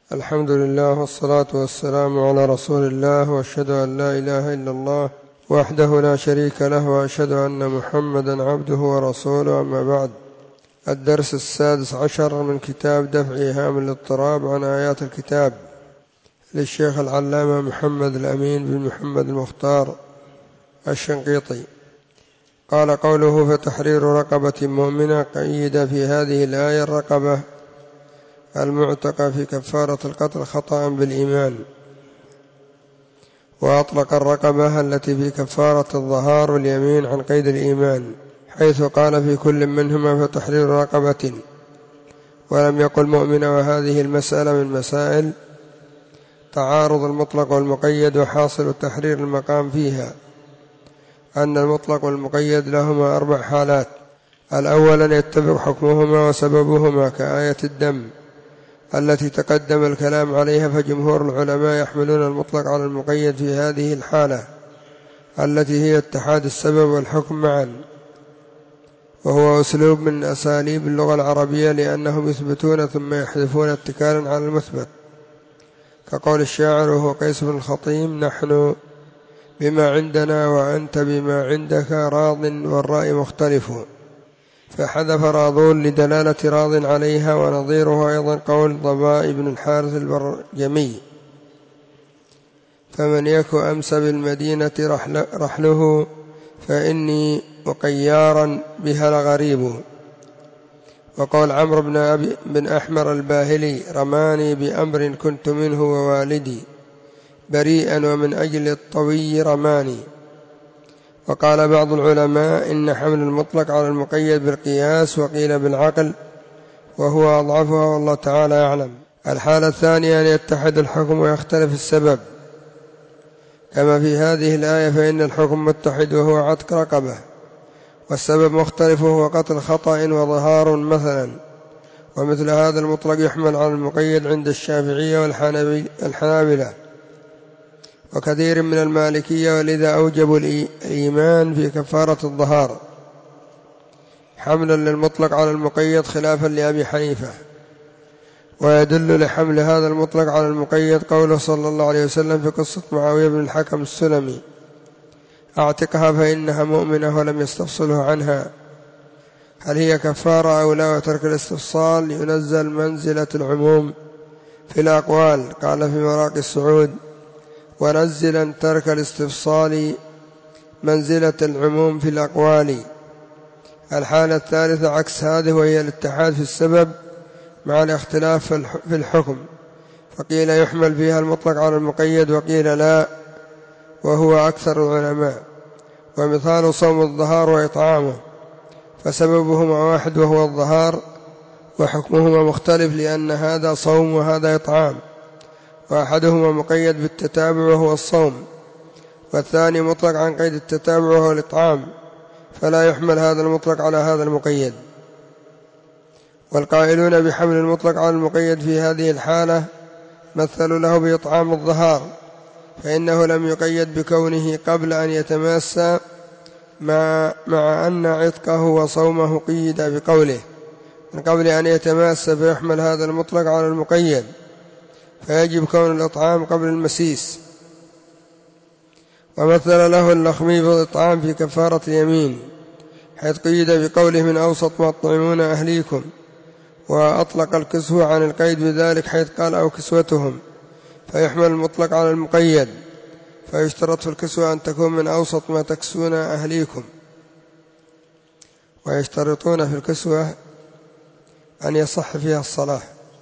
الحمد لله والصلاة والسلام على رسول الله، وأشهد أن لا إله إلا الله وحده لا شريك له، وأشهد أن محمدا عبده ورسوله. أما بعد، الدرس 16 من كتاب دفع إيهام الاضطراب عن آيات الكتاب للشيخ العلامة محمد الأمين بن محمد المختار الشنقيطي. قال: قوله فتحرير رقبة مؤمنة، قيد في هذه الآية الرقبة المعتقة في كفارة القتل خطأ بالإيمان، وأطلق الرقبة التي في كفارة الظهار واليمين عن قيد الإيمان، حيث قال في كل منهما فتحرير رقبة، ولم يقل مؤمنة. وهذه المسألة من مسائل تعارض المطلق والمقيد، وحاصل تحرير المقام فيها أن المطلق والمقيد لهما 4 حالات: الأول أن يتفق حكمهما وسببهما كآية الدم التي تقدم الكلام عليها، فجمهور العلماء يحملون المطلق على المقيد في هذه الحالة التي هي اتحاد السبب والحكم معا، وهو أسلوب من أساليب اللغة العربية، لأنهم يثبتون ثم يحذفون اتكالا على المثبت، كقول الشاعر وهو قيس بن الخطيم: نحن بما عندنا وأنت بما عندك راض والرأي مختلف، فحذف راضون لدلالة راض عليها. ونظيره أيضا قول ضباء بن الحارث البرجمي: فمن يك أمس بالمدينة رحله، فإني وقيارا بها لغريب. وقول عمرو بن أحمر الباهلي: رماني بأمر كنت منه ووالدي بريئا، ومن أجل الطوي رماني. وقال بعض العلماء إن حمل المطلق على المقيد بالقياس، وقيل بالعقل، وهو أضعفها والله تعالى أعلم. الحالة الثانية أن يتحد الحكم ويختلف السبب، كما في هذه الآية، فإن الحكم متحد وهو عتق رقبة، والسبب مختلف وهو قتل خطأ وظهار مثلا. ومثل هذا المطلق يحمل على المقيد عند الشافعية والحنابلة وكثير من المالكية، ولذا أوجبوا الإيمان في كفارة الظهار حملا للمطلق على المقيد، خلافا لأبي حنيفة. ويدل لحمل هذا المطلق على المقيد قوله صلى الله عليه وسلم في قصة معاوية بن الحكم السلمي: أعتقها فإنها مؤمنة، ولم يستفصله عنها هل هي كفارة أو لا. وترك الاستفصال ينزل منزلة العموم في الأقوال. قال في مراقي السعود: ونزلا ترك الاستفصال منزلة العموم في الأقوال. الحالة الثالثة عكس هذه، وهي الاتحاد في السبب مع الاختلاف في الحكم، فقيل يحمل فيها المطلق على المقيد، وقيل لا، وهو أكثر العلماء. ومثال صوم الظهار وإطعامه، فسببهما واحد وهو الظهار، وحكمهما مختلف، لأن هذا صوم وهذا إطعام، وأحدهما مقيد بالتتابع وهو الصوم، والثاني مطلق عن قيد التتابع وهو الإطعام، فلا يحمل هذا المطلق على هذا المقيد. والقائلون بحمل المطلق على المقيد في هذه الحالة مثلوا له بإطعام الظهار، فإنه لم يقيد بكونه قبل أن يتماسى، مع أن عتقه وصومه قيد بقوله من قبل أن يتماسى، فيحمل هذا المطلق على المقيد، فيجب كون الإطعام قبل المسيس. ومثل له اللخمي بالإطعام في كفارة اليمين، حيث قيد بقوله من أوسط ما تطعمون أهليكم، وأطلق الكسوة عن القيد بذلك، حيث قال أو كسوتهم، فيحمل المطلق على المقيد، فيشترط في الكسوة أن تكون من أوسط ما تكسون أهليكم. ويشترطون في الكسوة أن يصح فيها الصلاة،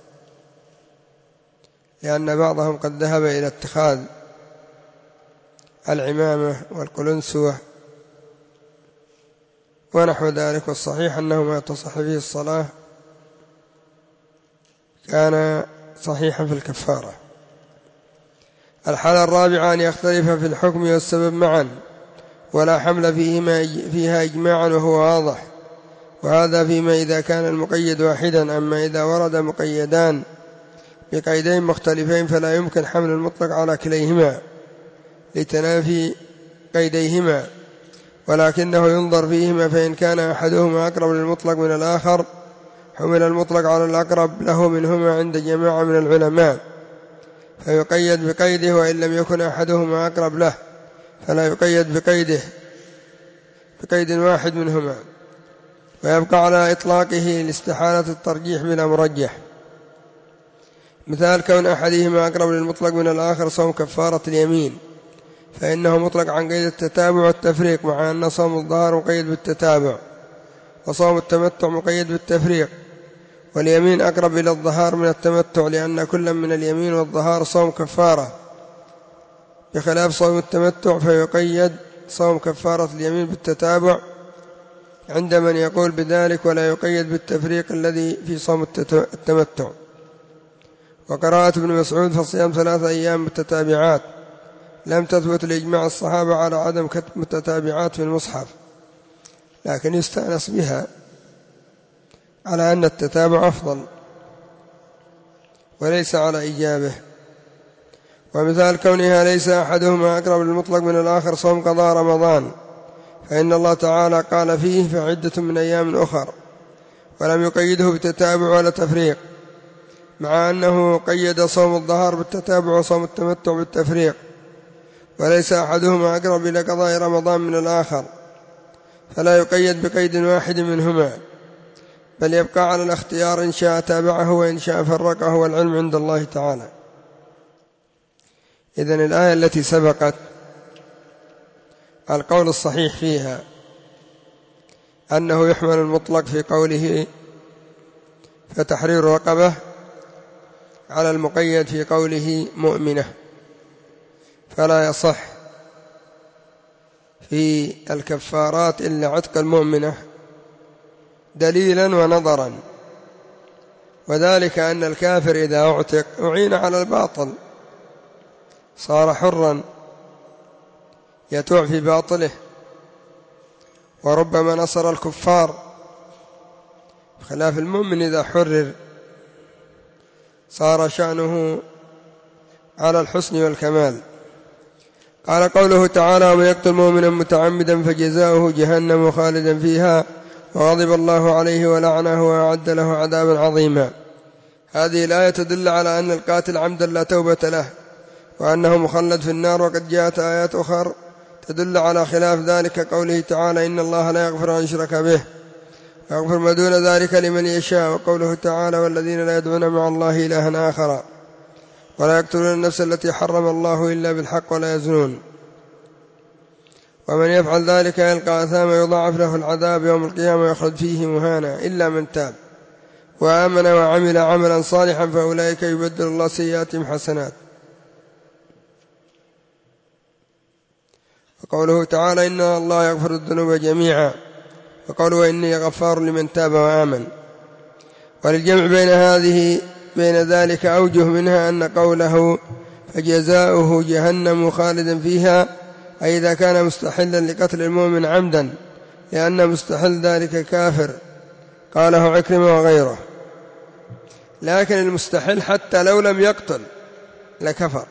لأن بعضهم قد ذهب إلى اتخاذ العمامة والقلنسوة ونحو ذلك، والصحيح أنه ما تصح فيه الصلاة كان صحيحا في الكفارة. الحالة الرابعة أن يختلف في الحكم والسبب معا، ولا حمل فيها إجماعا، وهو واضح، وهذا فيما إذا كان المقيد واحدا. أما إذا ورد مقيدان بقيدين مختلفين، فلا يمكن حمل المطلق على كليهما لتنافي قيديهما، ولكنه ينظر فيهما، فإن كان أحدهما أقرب للمطلق من الآخر حمل المطلق على الأقرب له منهما عند جماعة من العلماء، فيقيد بقيده، وإن لم يكن أحدهما أقرب له فلا يقيد بقيد واحد منهما، ويبقى على إطلاقه لاستحالة الترجيح بلا مرجح. مثال كون أحدهما أقرب للمطلق من الآخر صوم كفارة اليمين، فإنه مطلق عن قيد التتابع والتفريق، مع أن صوم الظهر مقيد بالتتابع، وصوم التمتع مقيد بالتفريق، واليمين أقرب إلى الظهار من التمتع، لأن كل من اليمين والظهار صوم كفارة، بخلاف صوم التمتع فيقيد صوم كفارة اليمين بالتتابع عند من يقول بذلك، ولا يقيد بالتفريق الذي في صوم التمتع. وقراءة ابن مسعود فصيام 3 أيام متتابعات لم تثبت لإجماع الصحابة على عدم كتب متتابعات في المصحف، لكن يستأنس بها على أن التتابع أفضل وليس على إيجابه. ومثال كونها ليس أحدهما أقرب للمطلق من الآخر صوم قضاء رمضان، فإن الله تعالى قال فيه فعدة من أيام أخر، ولم يقيده بتتابع ولا تفريق، مع أنه قيد صوم الظهر بالتتابع وصوم التمتع بالتفريق، وليس أحدهما أقرب إلى قضاء رمضان من الآخر، فلا يقيد بقيد واحد منهما، بل يبقى على الاختيار إن شاء تابعه وإن شاء فرقه، والعلم عند الله تعالى. إذن الآية التي سبقت القول الصحيح فيها أنه يحمل المطلق في قوله فتحرير رقبة على المقيد في قوله مؤمنة، فلا يصح في الكفارات إلا عتق المؤمنة دليلا ونظرا، وذلك أن الكافر إذا أعتق أعين على الباطل، صار حرا يتوع في باطله، وربما نصر الكفار، بخلاف المؤمن إذا حرر صار شأنه على الحسن والكمال. قال قوله تعالى ومن يقتل مؤمنا متعمدا فجزاؤه جهنم خالدا فيها وغضب الله عليه ولعنه وأعد له عذابا عظيما. هذه الآية تدل على أن القاتل عمدا لا توبة له، وأنه مخلد في النار. وقد جاءت آيات أخرى تدل على خلاف ذلك، قوله تعالى إن الله لا يغفر أن يشرك به ويغفر ما دون ذلك لمن يشاء، وقوله تعالى والذين لا يدعون مع الله إلها آخر ولا يقتلون النفس التي حرم الله إلا بالحق ولا يزنون، ومن يفعل ذلك يلقى أثاما يضاعف له العذاب يوم القيامة ويخلد فيه مهانا إلا من تاب وآمن وعمل عملا صالحا فأولئك يبدل الله سيئاتهم حسنات. وقوله تعالى إن الله يغفر الذنوب جميعا، وقوله إني غفار لمن تاب وآمن. وللجمع بين ذلك أوجه، منها أن قوله فجزاؤه جهنم خالدا فيها أي إذا كان مستحلا لقتل المؤمن عمدا، لأن مستحل ذلك كافر، قاله عكرمة وغيره. لكن المستحل حتى لو لم يقتل لكفر.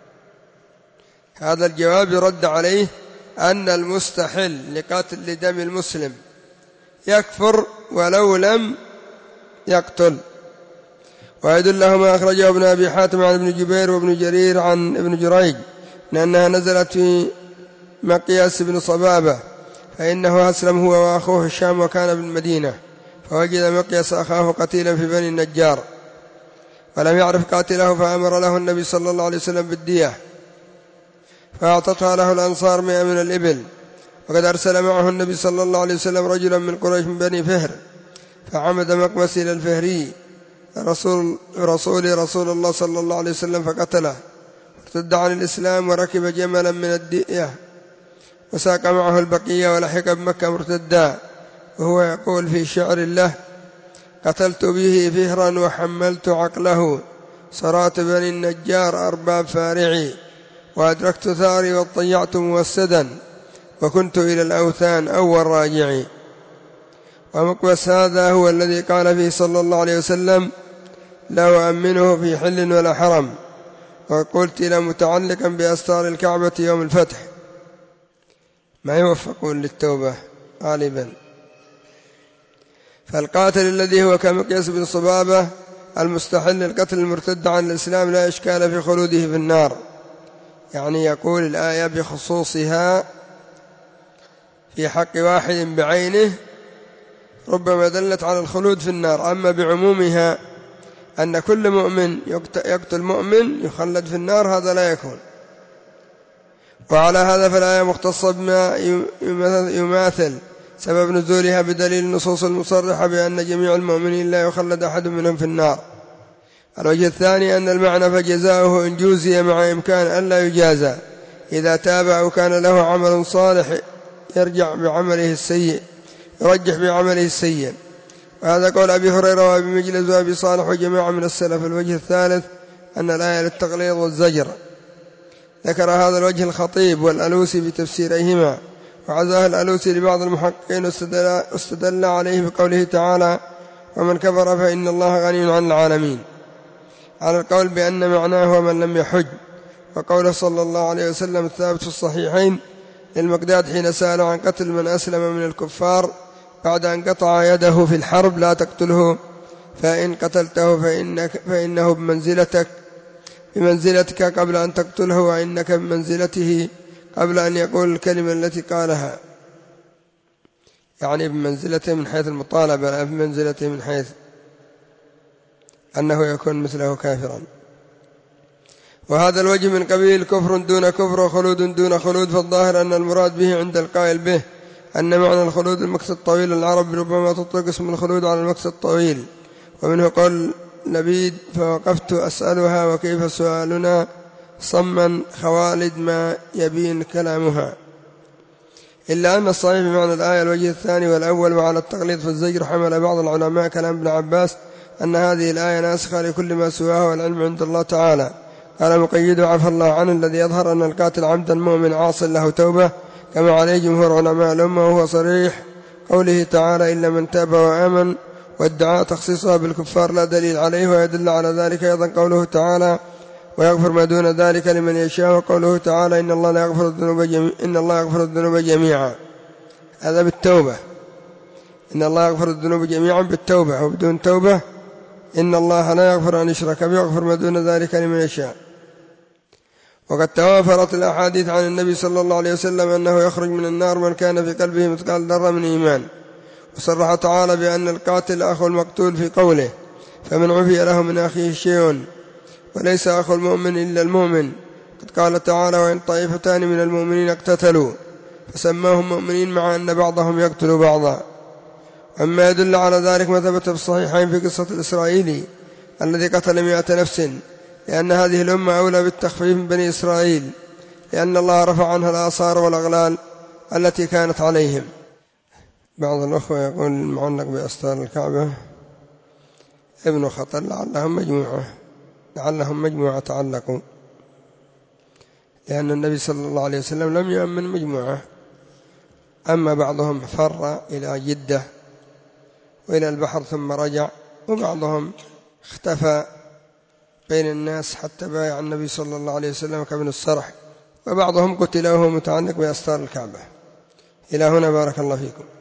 هذا الجواب يرد عليه أن المستحل لقتل دم المسلم يكفر ولو لم يقتل. ويدل له ما أخرجه ابن أبي حاتم عن ابن جبير وابن جرير عن ابن جريج لأنها نزلت في مقياس بن صبابة، فإنه أسلم هو وأخوه الشام وكان بالمدينة، فوجد مقياس أخاه قتيلا في بني النجار ولم يعرف قاتله، فأمر له النبي صلى الله عليه وسلم بالدية، فأعطتها له الأنصار 100 من الإبل. وقد أرسل معه النبي صلى الله عليه وسلم رجلا من قريش من بني فهر، فعمد مقمس إلى الفهري رسول الله صلى الله عليه وسلم فقتله، ارتد عن الإسلام وركب جملا من الدية وساق معه البقية ولحق بمكة مرتدا، وهو يقول في شعر له قتلت به فهرا وحملت عقله صرات بني النجار أرباب فارعي وأدركت ثاري وضيعت موسدا وكنت إلى الأوثان أول راجعي. ومقبس هذا هو الذي قال فيه صلى الله عليه وسلم لا أؤمنه في حل ولا حرم، وقلت إلى متعلقا بأستار الكعبة يوم الفتح، ما يوفقون للتوبة غالبا. فالقاتل الذي هو كمقياس بن صبابة المستحل للقتل المرتد عن الإسلام لا إشكال في خلوده في النار. يعني يقول الآية بخصوصها في حق واحد بعينه ربما دلت على الخلود في النار، أما بعمومها أن كل مؤمن يقتل مؤمن يخلد في النار هذا لا يكون. وعلى هذا فالآية مختصة بما يماثل سبب نزولها بدليل النصوص المصرحة بأن جميع المؤمنين لا يخلد أحد منهم في النار. الوجه الثاني أن المعنى فجزاؤه إن جوزي مع إمكان أن لا يجازى إذا تاب أو كان له عمل صالح يرجح بعمله السيء. وهذا قول أبي هريرة وأبي مجلس وأبي صالح وجماعة من السلف. الوجه الثالث أن الآية للتغليظ والزجر. ذكر هذا الوجه الخطيب والألوسي بتفسيريهما، وعزاه الألوسي لبعض المحققين واستدل عليه بقوله تعالى ومن كفر فإن الله غني عن العالمين، على القول بأن معناه ومن لم يحج. وقوله صلى الله عليه وسلم الثابت في الصحيحين للمقداد حين سأل عن قتل من أسلم من الكفار بعد أن قطع يده في الحرب لا تقتله فإن قتلته فإنه بمنزلتك قبل أن تقتله وإنك بمنزلته قبل أن يقول الكلمة التي قالها، يعني بمنزلته من حيث المطالبة لا بمنزلته من حيث أنه يكون مثله كافرا. وهذا الوجه من قبيل كفر دون كفر وخلود دون خلود، فالظاهر أن المراد به عند القائل به أن معنى الخلود المكث الطويل. العرب ربما تطلق اسم الخلود على المكث الطويل، ومنه قول لبيد فوقفت أسألها وكيف سؤالنا صما خوالد ما يبين كلامها. إلا أن الصحيح بمعنى الآية الوجه الثاني والأول. وعلى التغليظ في الزجر حمل بعض العلماء كلام ابن عباس أن هذه الآية ناسخة لكل ما سواه والعلم عند الله تعالى. قال مقيد عفى الله عنه الذي يظهر أن القاتل عمدا مؤمن عاص له توبة كما عليه جمهور علماء الأمة، وهو صريح قوله تعالى إلا من تاب وآمن، وادعاء تخصيصها بالكفار لا دليل عليه. ويدل على ذلك أيضا قوله تعالى ويغفر ما دون ذلك لمن يشاء، وقوله تعالى إن الله يغفر الذنوب جميعا، هذا بالتوبة. إن الله يغفر الذنوب جميعا بالتوبة، وبدون توبة إن الله لا يغفر أن يشرك به ويغفر ما دون ذلك لمن يشاء. وقد توافرت الأحاديث عن النبي صلى الله عليه وسلم أنه يخرج من النار من كان في قلبه مثقال ذرة من إيمان. وصرح تعالى بأن القاتل أخو المقتول في قوله فمن عفي له من أخيه شيء وليس أخو المؤمن إلا المؤمن. قد قال تعالى وإن طائفتان من المؤمنين اقتتلوا فسماهم مؤمنين مع أن بعضهم يقتل بعضا. أما يدل على ذلك ما ثبت في الصحيحين في قصة الإسرائيلي الذي قتل 100 نفس، لأن هذه الأمة أولى بالتخفيف من بني إسرائيل، لأن الله رفع عنها الآثار والأغلال التي كانت عليهم. بعض الأخوة يقول المعلق بأستار الكعبة ابن خطر لعلهم مجموعة تعلقوا، لأن النبي صلى الله عليه وسلم لم يؤمن مجموعة. أما بعضهم فر إلى جدة وإلى البحر ثم رجع، وبعضهم اختفى بين الناس حتى بايع النبي صلى الله عليه وسلم كابن السرح، وبعضهم قتل وهو متعلق بأستار الكعبة. إلى هنا بارك الله فيكم.